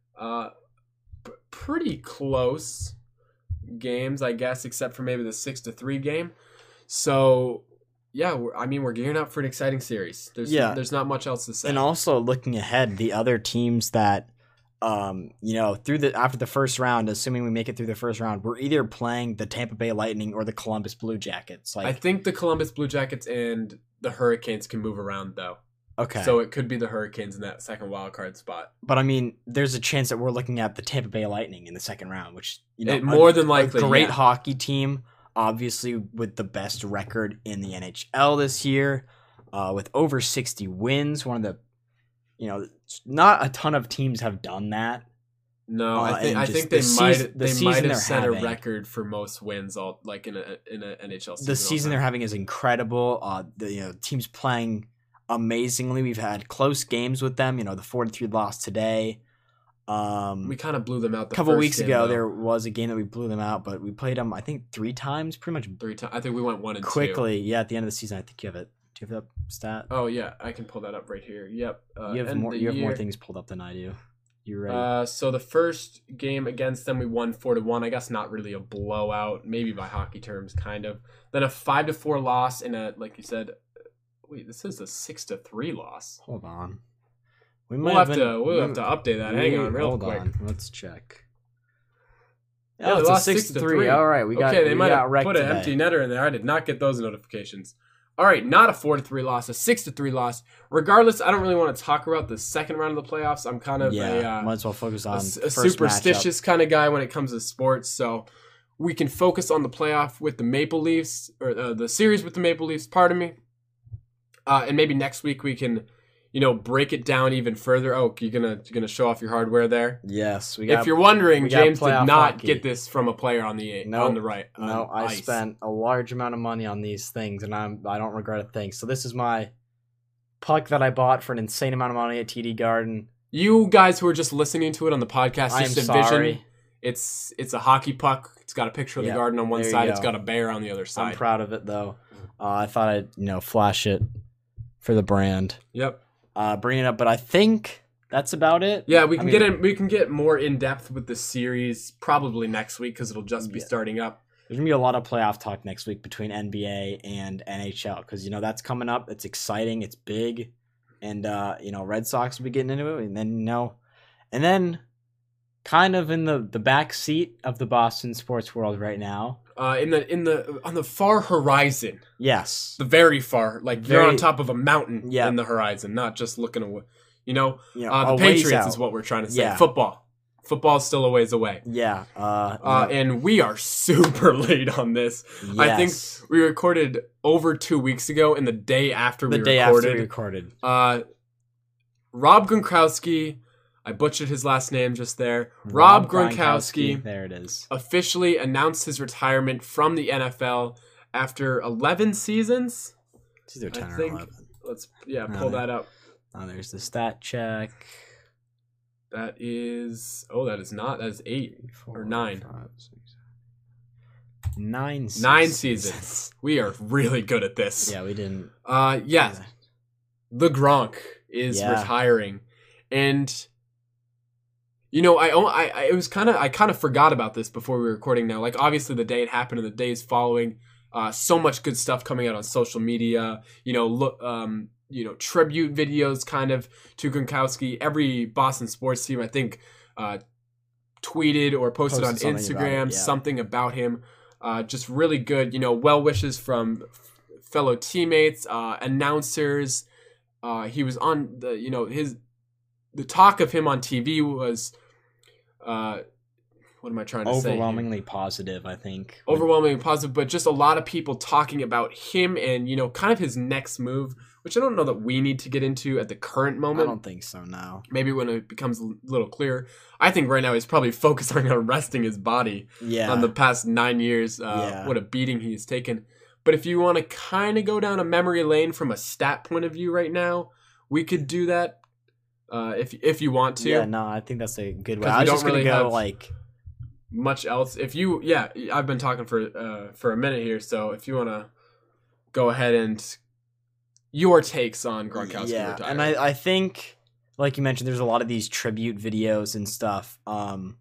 S5: Pretty close games, I guess, except for maybe the 6-3 game. So yeah, we're gearing up for an exciting series. There's not much else to say.
S4: And also looking ahead, the other teams that after the first round, assuming we make it through the first round, we're either playing the Tampa Bay Lightning or the Columbus Blue Jackets.
S5: I think the Columbus Blue Jackets and the Hurricanes can move around, though.
S4: Okay.
S5: So it could be the Hurricanes in that second wild card spot.
S4: But there's a chance that we're looking at the Tampa Bay Lightning in the second round, which
S5: more than likely,
S4: a great hockey team, obviously with the best record in the NHL this year, with over 60 wins. One of the, not a ton of teams have done that.
S5: No, I think they might have set a record for most wins in a NHL season.
S4: The season they're having is incredible. The team's playing amazingly. We've had close games with them. The 4-3 loss today.
S5: We kind of blew them out.
S4: A couple weeks ago, there was a game that we blew them out, but we played them, I think, 3 times, pretty much
S5: 3 times. I think we went 1-2
S4: quickly. Yeah, at the end of the season, I think you have it. Do you have that stat?
S5: Oh yeah, I can pull that up right here. Yep.
S4: You have more things pulled up than I do. You're right.
S5: So the first game against them, we won 4-1. I guess not really a blowout, maybe by hockey terms, kind of. Then a 5-4 loss and like you said. Wait, this is a 6-3 loss.
S4: Hold on.
S5: We'll have to update that. Hang on, real quick.
S4: Hold on. Let's check. Yeah, it's a 6-3. All right,
S5: they might have put an empty netter in there. I did not get those notifications. All right, not a 4-3 loss, a 6-3 loss. Regardless, I don't really want to talk about the second round of the playoffs. I'm kind of
S4: might as well focus on
S5: a superstitious kind of guy when it comes to sports. So we can focus on the playoff with the Maple Leafs, or the series with the Maple Leafs. Pardon me. And maybe next week we can, break it down even further. Oh, you're gonna show off your hardware there?
S4: Yes.
S5: If you're wondering, James did not get this from a player on the right.
S4: No, I spent a large amount of money on these things, and I don't regret a thing. So this is my puck that I bought for an insane amount of money at TD Garden.
S5: You guys who are just listening to it on the podcast,
S4: I'm sorry.
S5: It's a hockey puck. It's got a picture of the Garden on one side. It's got a bear on the other side.
S4: I'm proud of it though. I thought I'd flash it for the brand.
S5: Yep.
S4: bring it up. But I think that's about it.
S5: Yeah, we can get more in depth with the series probably next week because it'll just be starting up.
S4: There's gonna be a lot of playoff talk next week between NBA and NHL because that's coming up. It's exciting. It's big, and Red Sox will be getting into it, and then kind of in the back seat of the Boston sports world right now.
S5: On the far horizon.
S4: Yes.
S5: The very far, you're on top of a mountain in the horizon, not just looking away. The Patriots is what we're trying to say.
S4: Yeah.
S5: Football's still a ways away.
S4: Yeah.
S5: And we are super late on this.
S4: Yes.
S5: I think we recorded over 2 weeks ago, and the day after we recorded. Rob Gronkowski. I butchered his last name just there. Rob Gronkowski.
S4: There it is.
S5: Officially announced his retirement from the NFL after 11 seasons.
S4: It's either 10 or 11.
S5: Let's pull that up.
S4: Oh, there's the stat check.
S5: That is not. That is 8 or 9.
S4: 5, 6, 9 seasons.
S5: 9 seasons. We are really good at this.
S4: Yeah, we didn't.
S5: Yes. The Gronk is retiring, and I kind of forgot about this before we were recording. Now, obviously the day it happened and the days following, so much good stuff coming out on social media. Tribute videos kind of to Gronkowski. Every Boston sports team, I think, tweeted or posted on Instagram something about him. Just really good, well wishes from fellow teammates, announcers. He was on the talk of him on TV was, what am I trying to say?
S4: Overwhelmingly positive, I think.
S5: Overwhelmingly positive, but just a lot of people talking about him and, kind of his next move, which I don't know that we need to get into at the current moment.
S4: I don't think so, no.
S5: Maybe when it becomes a little clearer. I think right now he's probably focusing on resting his body on the past 9 years. What a beating he has taken. But if you want to kind of go down a memory lane from a stat point of view right now, we could do that if you want to.
S4: Yeah, no, I think that's a good way. I was just going to go
S5: much else. I've been talking for a minute here, so if you want to go ahead and your takes on Gronkowski retiring.
S4: And I think, like you mentioned, there's a lot of these tribute videos and stuff. And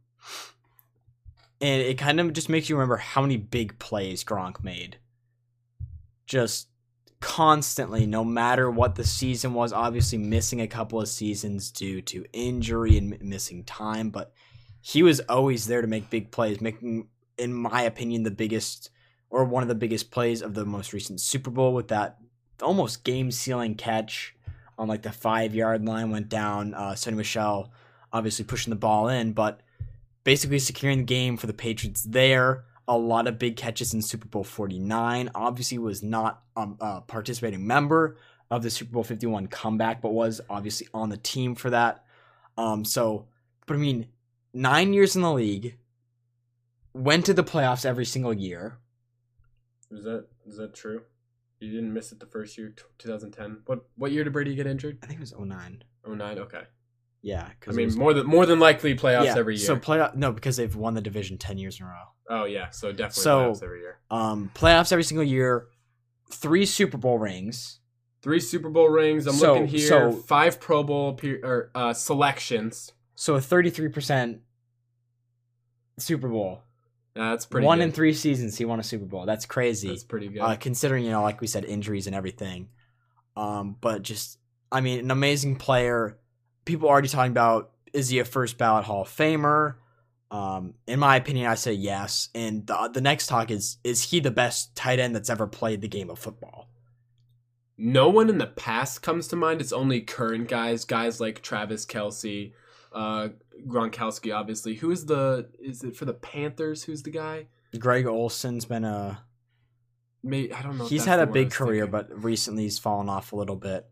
S4: it kind of just makes you remember how many big plays Gronk made. Just constantly, no matter what the season was, obviously missing a couple of seasons due to injury and missing time, but he was always there to make big plays, making, in my opinion, the biggest or one of the biggest plays of the most recent Super Bowl with that almost game-sealing catch on the 5-yard line, went down. Sonny Michel obviously pushing the ball in, but basically securing the game for the Patriots there. A lot of big catches in Super Bowl 49. Obviously was not a participating member of the Super Bowl 51 comeback, but was obviously on the team for that. But 9 years in the league, went to the playoffs every single year.
S5: Is that true? You didn't miss it the first year, 2010. What year did Brady get injured?
S4: I think it was 09.
S5: 09, okay.
S4: Yeah,
S5: more than likely playoffs every year.
S4: So because they've won the division 10 years in a row.
S5: Oh yeah, so definitely playoffs every year.
S4: Playoffs every single year. 3 Super Bowl rings.
S5: 3 Super Bowl rings. I'm looking here. 5 Pro Bowl selections. So
S4: a 33% Super Bowl.
S5: That's pretty.
S4: 1
S5: good.
S4: in 3 seasons he won a Super Bowl. That's crazy.
S5: That's pretty good.
S4: Considering like we said, injuries and everything. But just an amazing player. People already talking about, is he a first ballot Hall of Famer? In my opinion, I say yes. And the next talk is he the best tight end that's ever played the game of football?
S5: No one in the past comes to mind. It's only current guys like Travis Kelce, Gronkowski, obviously. Is it for the Panthers? Who's the guy?
S4: Greg Olson's been
S5: I don't know.
S4: He's had a big career, but recently he's fallen off a little bit.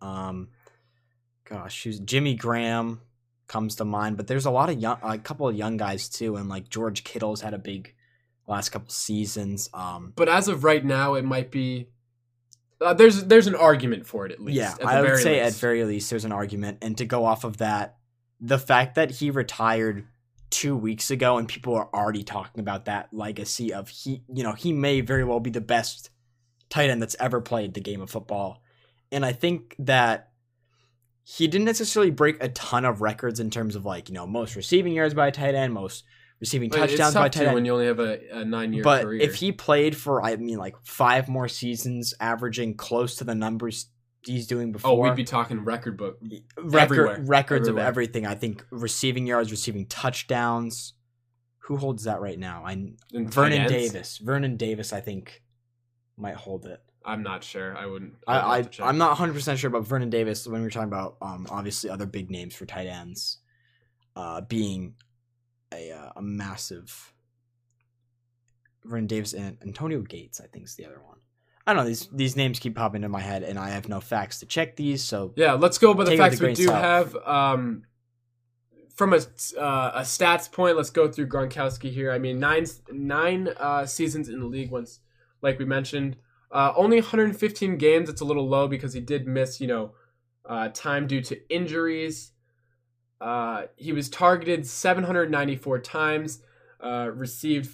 S4: Jimmy Graham comes to mind, but there's a couple of young guys too, and George Kittle's had a big last couple seasons. But
S5: as of right now, it might be. There's an argument for it at least.
S4: Yeah, I would say at very least there's an argument, and to go off of that, the fact that he retired 2 weeks ago and people are already talking about that legacy of he may very well be the best tight end that's ever played the game of football, and I think that he didn't necessarily break a ton of records in terms of like, most receiving yards by a tight end, most receiving touchdowns by a tight end.
S5: When you only have a 9-year
S4: but
S5: career.
S4: if he played for, like 5 more seasons, averaging close to the numbers he's doing before.
S5: Oh, we'd be talking record book.
S4: Records of everything. I think receiving yards, receiving touchdowns. Who holds that right now? Vernon Davis. Vernon Davis, I think, might hold it.
S5: I'm not sure. I wouldn't.
S4: I'm not 100% sure about Vernon Davis when we're talking about obviously other big names for tight ends being a massive. Vernon Davis and Antonio Gates, I think, is the other one. I don't know. These names keep popping into my head, and I have no facts to check these. So
S5: yeah, let's go by the facts we do have. From a stats point, let's go through Gronkowski here. I mean, nine seasons in the league once, like we mentioned. Only 115 games. It's a little low because he did miss, time due to injuries. He was targeted 794 times, received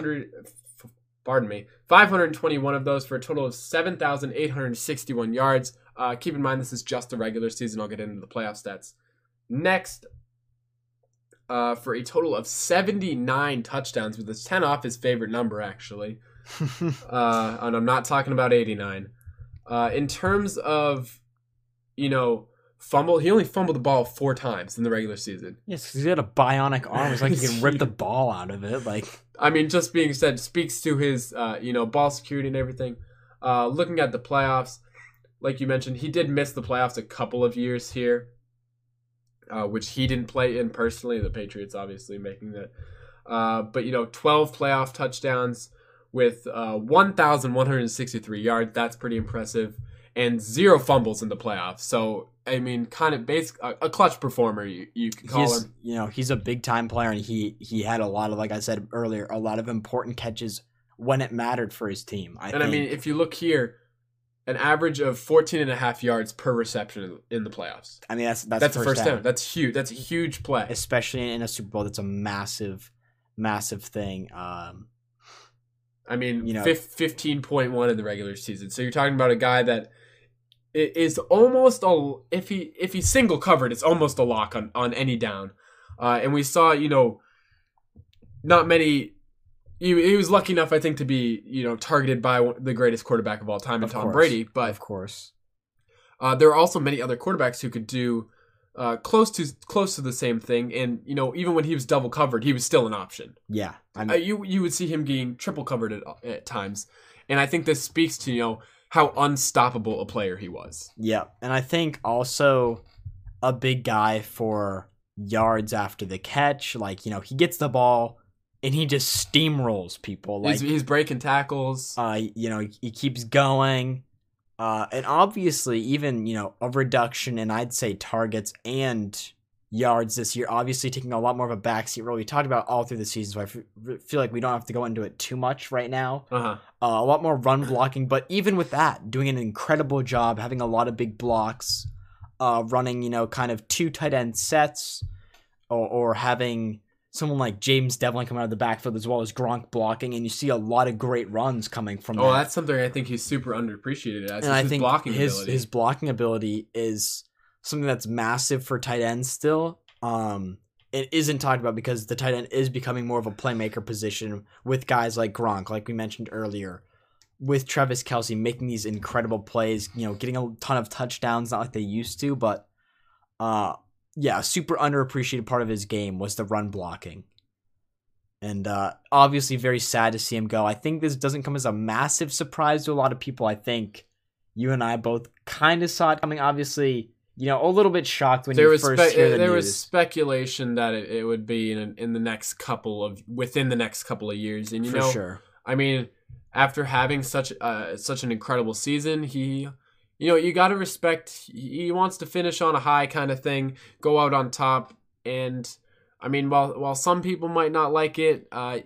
S5: 521 of those for a total of 7,861 yards. Keep in mind, this is just the regular season. I'll get into the playoff stats next. For a total of 79 touchdowns, with his 10 off his favorite number, actually. And I'm not talking about 89. In terms of, fumble, he only fumbled the ball 4 times in the regular season.
S4: Yes, because he had a bionic arm. It's like he can rip the ball out of it.
S5: I mean, just being said, speaks to his, ball security and everything. Looking at the playoffs, like you mentioned, he did miss the playoffs a couple of years here. Which he didn't play in personally. The Patriots obviously making that. But 12 playoff touchdowns with 1,163 yards. That's pretty impressive. And 0 fumbles in the playoffs. So, I mean, kind of a clutch performer, you can call him.
S4: He's a big-time player, and he had a lot of, like I said earlier, a lot of important catches when it mattered for his team. I mean,
S5: if you look here, an average of 14.5 yards per reception in the playoffs.
S4: I mean, that's
S5: the first down. That's huge. That's a huge play,
S4: especially in a Super Bowl. That's a massive thing.
S5: 15.1 in the regular season. So you're talking about a guy that is almost if he's single covered, it's almost a lock on any down. And we saw, not many. He was lucky enough, I think, to be targeted by the greatest quarterback of all time, Tom Brady. But
S4: of course,
S5: there are also many other quarterbacks who could do close to the same thing. And even when he was double covered, he was still an option.
S4: Yeah,
S5: you would see him being triple covered at times, and I think this speaks to how unstoppable a player he was.
S4: Yeah, and I think also a big guy for yards after the catch. He gets the ball. And he just steamrolls people.
S5: He's breaking tackles.
S4: He keeps going. And obviously, even, a reduction in, I'd say, targets and yards this year. Obviously, taking a lot more of a backseat role. We talked about all through the season, so I feel like we don't have to go into it too much right now.
S5: Uh-huh.
S4: A lot more run blocking. But even with that, doing an incredible job, having a lot of big blocks, running, kind of 2 tight end sets, or having someone like James Devlin come out of the backfield as well as Gronk blocking, and you see a lot of great runs coming from that.
S5: That's something I think he's super underappreciated as.
S4: And I think
S5: blocking
S4: his blocking ability is something that's massive for tight ends still. It isn't talked about because the tight end is becoming more of a playmaker position with guys like Gronk, like we mentioned earlier, with Travis Kelce making these incredible plays, getting a ton of touchdowns, not like they used to, but a super underappreciated part of his game was the run blocking. And obviously very sad to see him go. I think this doesn't come as a massive surprise to a lot of people. I think you and I both kind of saw it coming. Obviously, a little bit shocked when you first hear the news.
S5: There was speculation that it would be within the next couple of years. And
S4: For sure.
S5: I mean, after having such an incredible season, you got to respect, he wants to finish on a high kind of thing, go out on top. And, I mean, while some people might not like it,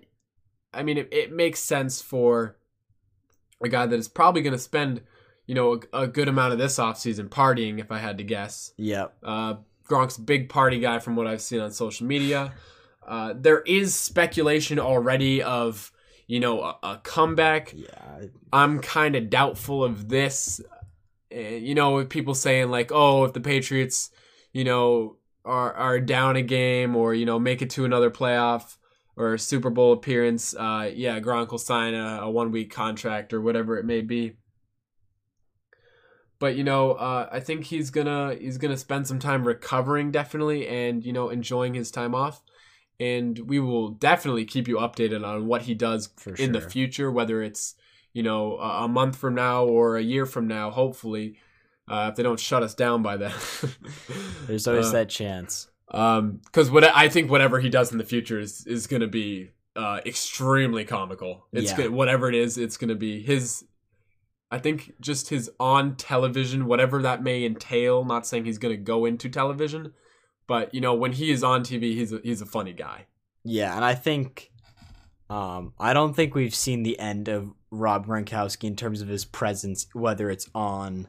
S5: it makes sense for a guy that is probably going to spend, a good amount of this offseason partying, if I had to guess.
S4: Yeah.
S5: Gronk's a big party guy from what I've seen on social media. There is speculation already of, a comeback.
S4: Yeah.
S5: I'm kind of doubtful of this. you know, with people saying like, oh, if the Patriots, you know, are down a game or, you know, make it to another playoff or Super Bowl appearance, yeah, Gronk will sign a 1-week contract or whatever it may be. But, you know, I think he's gonna spend some time recovering, definitely, and, you know, enjoying his time off. And we will definitely keep you updated on what he does in the future, whether it's, you know, a month from now or a year from now, hopefully, if they don't shut us down by then.
S4: There's always that chance.
S5: Because I think whatever he does in the future is going to be extremely comical. It's good, whatever it is, it's going to be his. I think just his on television, whatever that may entail. Not saying he's going to go into television, but you know, when he is on TV, he's a funny guy. Yeah,
S4: and I think, I don't think we've seen the end of Rob Gronkowski in terms of his presence, whether it's on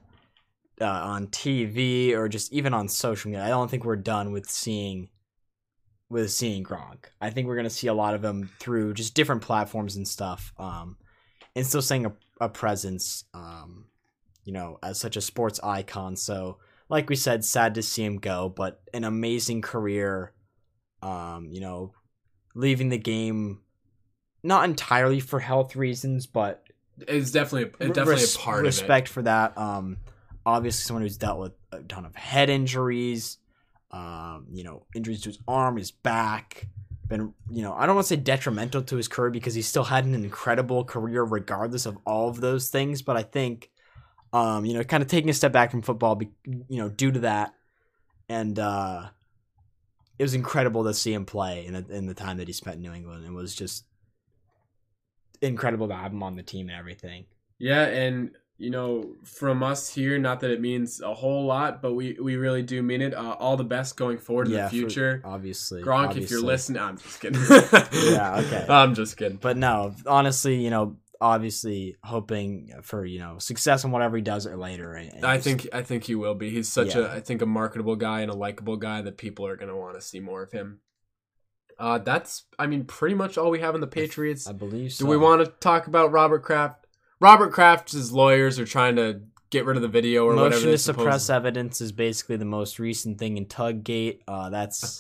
S4: TV or just even on social media. I don't think we're done with seeing Gronk. I think we're gonna see a lot of him through just different platforms and stuff. And still saying a presence, you know, as such a sports icon. So, like we said, sad to see him go, but an amazing career. You know, leaving the game not entirely for health reasons, but
S5: it's definitely a part of it.
S4: Respect for that. Obviously, someone who's dealt with a ton of head injuries, you know, injuries to his arm, his back. Been, you know, I don't want to say detrimental to his career because he still had an incredible career regardless of all of those things. But I think, you know, kind of taking a step back from football, you know, due to that, and it was incredible to see him play in the time that he spent in New England. It was just incredible to have him on the team and everything.
S5: Yeah, and you know, from us here, not that it means a whole lot, but we really do mean it. All the best going forward in the future.
S4: Obviously.
S5: Gronk, if you're listening, I'm just kidding.
S4: Yeah, okay.
S5: I'm just kidding.
S4: But no, honestly, you know, obviously hoping for, you know, success in whatever he does later. And
S5: I think he will be. He's such a marketable guy and a likable guy that people are going to want to see more of him. That's, I mean, pretty much all we have in the Patriots.
S4: I believe so.
S5: Do we want to talk about Robert Kraft? Robert Kraft's lawyers are trying to get rid of the video or whatever.
S4: Motion to suppress evidence is basically the most recent thing in Tuggate. That's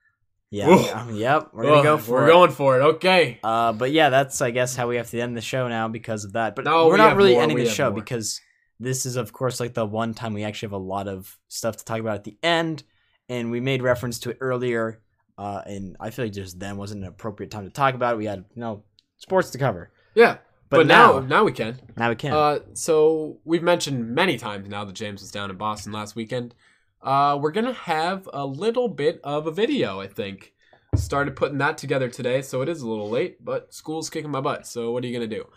S4: yep. We're gonna go for it.
S5: We're going for it. Okay.
S4: But yeah, that's I guess how we have to end the show now because of that. But
S5: no,
S4: we're not really ending the show because this is of course like the one time we actually have a lot of stuff to talk about at the end, and we made reference to it earlier. And I feel like just then wasn't an appropriate time to talk about it. We had sports to cover.
S5: Yeah. But now we can.
S4: Now we can.
S5: So we've mentioned many times now that James was down in Boston last weekend. We're going to have a little bit of a video, I think. Started putting that together today, so it is a little late, but school's kicking my butt, so what are you going to do?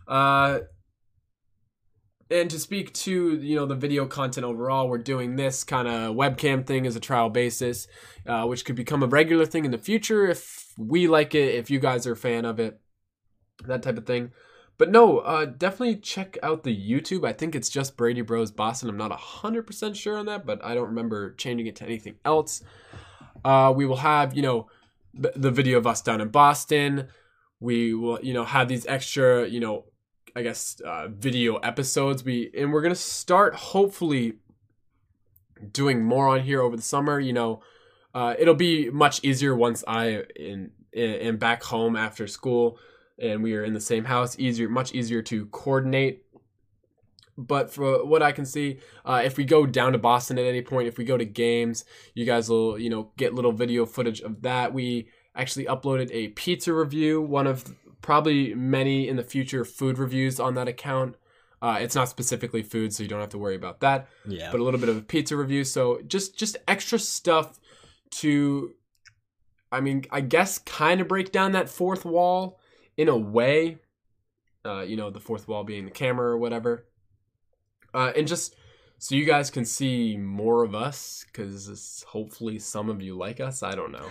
S5: And to speak to, you know, the video content overall, we're doing this kind of webcam thing as a trial basis, which could become a regular thing in the future if we like it, if you guys are a fan of it, that type of thing. But no, definitely check out the YouTube. I think it's just Brady Bros Boston. I'm not 100% sure on that, but I don't remember changing it to anything else. We will have, you know, the video of us down in Boston. We will, you know, have these extra, you know, I guess video episodes. We're gonna start hopefully doing more on here over the summer. You know, it'll be much easier once I am back home after school. And we are in the same house, much easier to coordinate. But for what I can see, if we go down to Boston at any point, if we go to games, you guys will, you know, get little video footage of that. We actually uploaded a pizza review, one of probably many in the future food reviews on that account. It's not specifically food, so you don't have to worry about that.
S4: Yeah.
S5: But a little bit of a pizza review. So just extra stuff to, I mean, I guess kind of break down that fourth wall. In a way, you know, the fourth wall being the camera or whatever. And just so you guys can see more of us, because hopefully some of you like us. I don't know.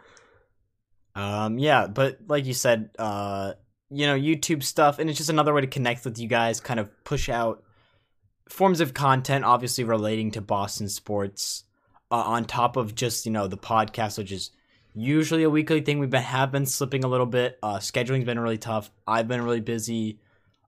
S4: Yeah, but like you said, you know, YouTube stuff, and it's just another way to connect with you guys, kind of push out forms of content, obviously relating to Boston sports, on top of just, you know, the podcast, which is usually a weekly thing. Have been slipping a little bit. Scheduling's been really tough. I've been really busy.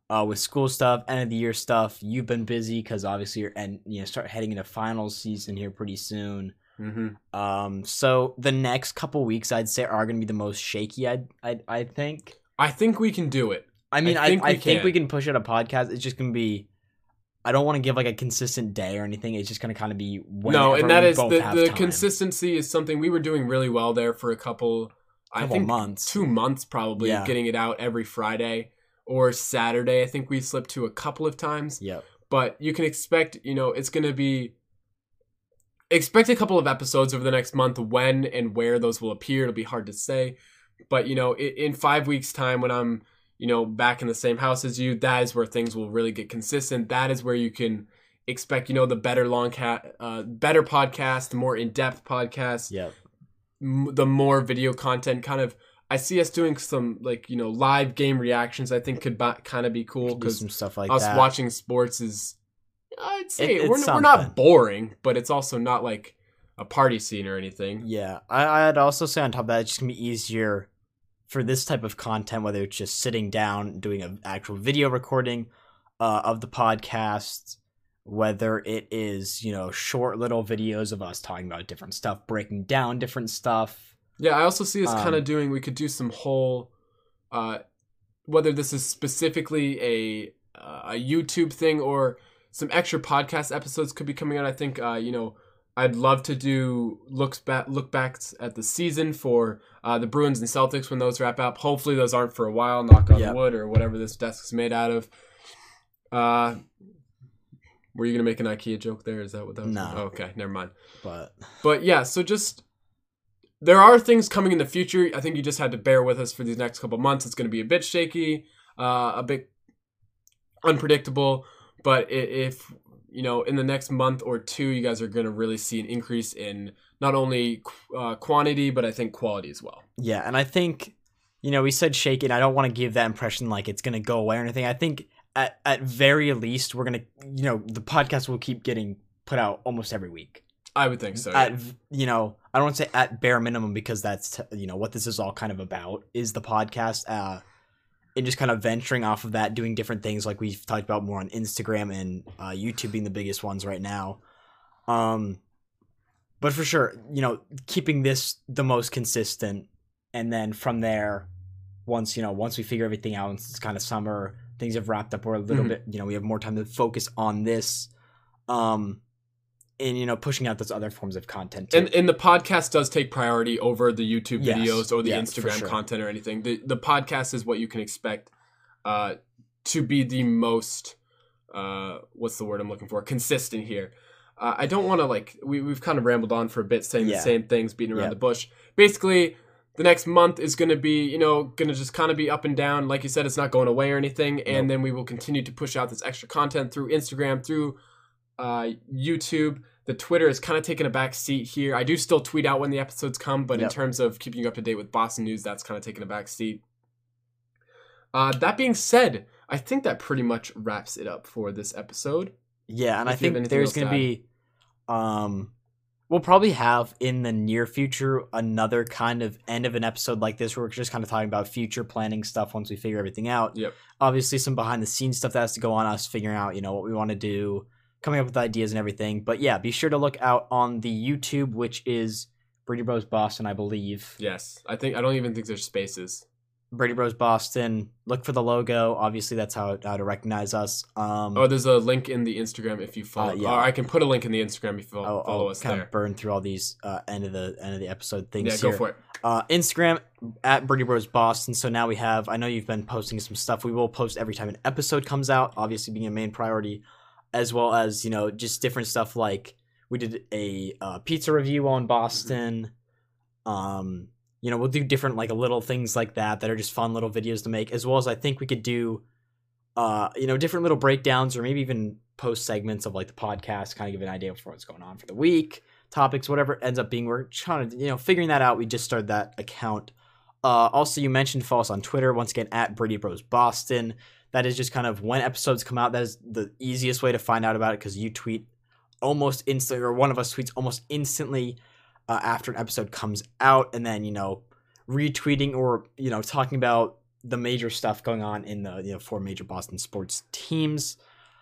S4: with school stuff, end of the year stuff. You've been busy because obviously start heading into finals season here pretty soon.
S5: Mm-hmm.
S4: So the next couple weeks I'd say are going to be the most shaky. I think.
S5: I think we can do it.
S4: I mean, I think we can push out a podcast. It's just going to be. I don't want to give like a consistent day or anything. It's just going to kind of be
S5: no, and that is the consistency is something we were doing really well there for a couple months, 2 months probably, getting it out every Friday or Saturday. I think we slipped to a couple of times.
S4: Yep.
S5: But you can expect, it's going to be. Expect a couple of episodes over the next month. When and where those will appear, it'll be hard to say. But, in 5 weeks' time when I'm, back in the same house as you, that is where things will really get consistent. That is where you can expect, the better better podcast, the more in-depth podcast, the more video content. Kind of, I see us doing some live game reactions. I think could kind of be cool because
S4: some stuff like
S5: us
S4: that.
S5: Watching sports is, I'd say
S4: we're
S5: not boring, but it's also not like a party scene or anything.
S4: Yeah, I'd also say on top of that, it's just gonna be easier for this type of content, whether it's just sitting down doing an actual video recording of the podcast, whether it is short little videos of us talking about different stuff, breaking down different stuff.
S5: Yeah, I also see us kind of we could do some whole, whether this is specifically a YouTube thing or some extra podcast episodes could be coming out. I think I'd love to do look backs at the season for the Bruins and Celtics when those wrap up. Hopefully those aren't for a while. Knock on wood or whatever this desk is made out of. Were you gonna make an IKEA joke there? Is that what that was?
S4: No.
S5: Oh, okay, never mind.
S4: But
S5: yeah, so just there are things coming in the future. I think you just had to bear with us for these next couple months. It's going to be a bit shaky, a bit unpredictable. But if in the next month or two, you guys are going to really see an increase in not only quantity, but I think quality as well.
S4: Yeah, and I think, we said shaky, and I don't want to give that impression like it's going to go away or anything. I think at very least, we're going to, the podcast will keep getting put out almost every week.
S5: I would think so.
S4: I don't want to say at bare minimum because that's, what this is all kind of about is the podcast. And just kind of venturing off of that, doing different things like we've talked about more on Instagram and YouTube being the biggest ones right now. But for sure, keeping this the most consistent. And then from there, once we figure everything out, and it's kind of summer, things have wrapped up, we're a little bit, we have more time to focus on this. And pushing out those other forms of content too.
S5: And the podcast does take priority over the YouTube videos or the Instagram content or anything. The podcast is what you can expect to be the most what's the word I'm looking for? Consistent here. I don't want to we've kind of rambled on for a bit saying the same things, beating around the bush. Basically, the next month is going to be, going to just kind of be up and down. Like you said, it's not going away or anything. And then we will continue to push out this extra content through Instagram, through YouTube. The Twitter is kind of taking a back seat here. I do still tweet out when the episodes come, but in terms of keeping you up to date with Boston news, that's kind of taking a back seat. That being said, I think that pretty much wraps it up for this episode.
S4: Yeah, and I think there's going to be, we'll probably have in the near future another kind of end of an episode like this where we're just kind of talking about future planning stuff once we figure everything out.
S5: Yep.
S4: Obviously some behind the scenes stuff that has to go on, us figuring out, what we want to do, coming up with ideas and everything. But yeah, be sure to look out on the YouTube, which is Brady Bros Boston, I believe.
S5: Yes. I don't even think there's spaces.
S4: Brady Bros Boston. Look for the logo. Obviously, that's how to recognize us.
S5: There's a link in the Instagram if you follow. Or I can put a link in the Instagram if you follow us there.
S4: Kind of burn through all these end of the episode things.
S5: Yeah, go for it.
S4: Instagram at Brady Bros Boston. So now we have. I know you've been posting some stuff. We will post every time an episode comes out. Obviously, being a main priority, as well as just different stuff like we did a pizza review on Boston. We'll do different little things like that are just fun little videos to make, as well as I think we could do, different little breakdowns or maybe even post segments of the podcast, kind of give an idea of what's going on for the week, topics, whatever it ends up being. We're trying to, figuring that out. We just started that account. Also, you mentioned follow us on Twitter, once again, at Brady Bros Boston. That is just kind of when episodes come out. That is the easiest way to find out about it because you tweet almost instantly, or one of us tweets almost instantly after an episode comes out, and then retweeting or talking about the major stuff going on in the 4 major Boston sports teams.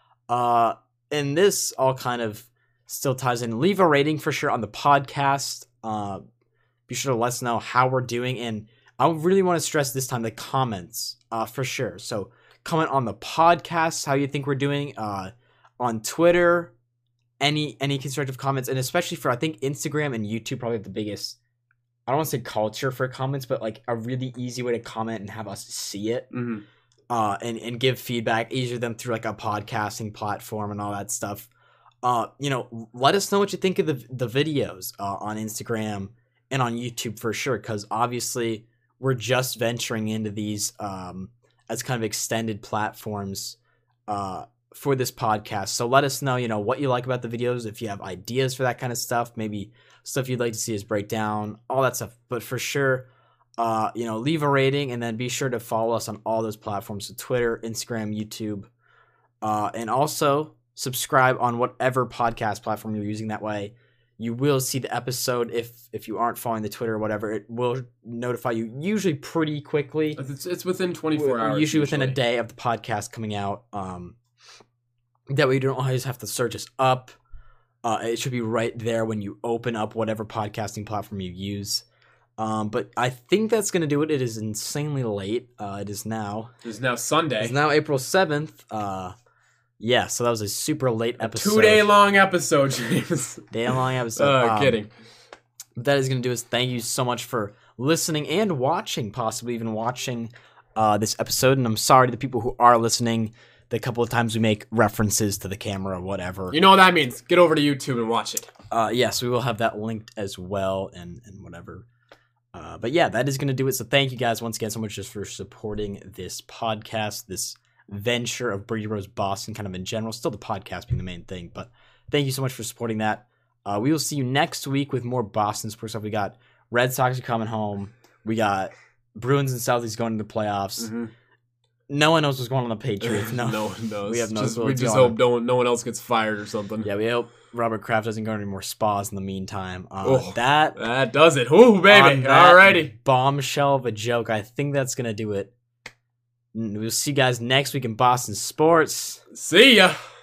S4: And this all kind of still ties in. Leave a rating for sure on the podcast. Be sure to let us know how we're doing. And I really want to stress this time the comments for sure. So comment on the podcast, how you think we're doing, on Twitter, any constructive comments, and especially for, I think, Instagram and YouTube probably have the biggest, I don't want to say culture for comments, but like a really easy way to comment and have us see it.
S5: Mm-hmm.
S4: And give feedback easier than through like a podcasting platform and all that stuff. Let us know what you think of the videos on Instagram and on YouTube for sure, because obviously we're just venturing into these as kind of extended platforms for this podcast. So let us know, what you like about the videos, if you have ideas for that kind of stuff, maybe stuff you'd like to see us break down, all that stuff. But for sure, leave a rating, and then be sure to follow us on all those platforms, so Twitter, Instagram, YouTube, and also subscribe on whatever podcast platform you're using. That way you will see the episode. If you aren't following the Twitter or whatever, it will notify you usually pretty quickly.
S5: It's within 24 hours.
S4: Usually within a day of the podcast coming out. That way you don't always have to search us up. It should be right there when you open up whatever podcasting platform you use. But I think that's going to do it. It is insanely late. It is now
S5: Sunday.
S4: It's now April 7th. Yeah, so that was a super late episode.
S5: 2-day long episode, James.
S4: Day-long episode.
S5: Kidding.
S4: That is going to do is thank you so much for listening and watching, possibly even watching this episode. And I'm sorry to the people who are listening. The couple of times we make references to the camera or whatever.
S5: You know what that means. Get over to YouTube and watch it.
S4: Yes, we will have that linked as well and whatever. But yeah, that is going to do it. So thank you guys once again so much just for supporting this podcast, this venture of Brady Bros Boston kind of in general. Still the podcast being the main thing, but thank you so much for supporting that. We will see you next week with more Boston sports stuff. We got Red Sox are coming home. We got Bruins and Celtics going into the playoffs.
S5: Mm-hmm.
S4: No one knows what's going on the Patriots. No
S5: one knows.
S4: We have no clue.
S5: We just hope no one else gets fired or something.
S4: Yeah, we hope Robert Kraft doesn't go to any more spas in the meantime.
S5: That does it. Ooh, baby. Alrighty.
S4: Bombshell of a joke. I think that's going to do it. We'll see you guys next week in Boston sports.
S5: See ya.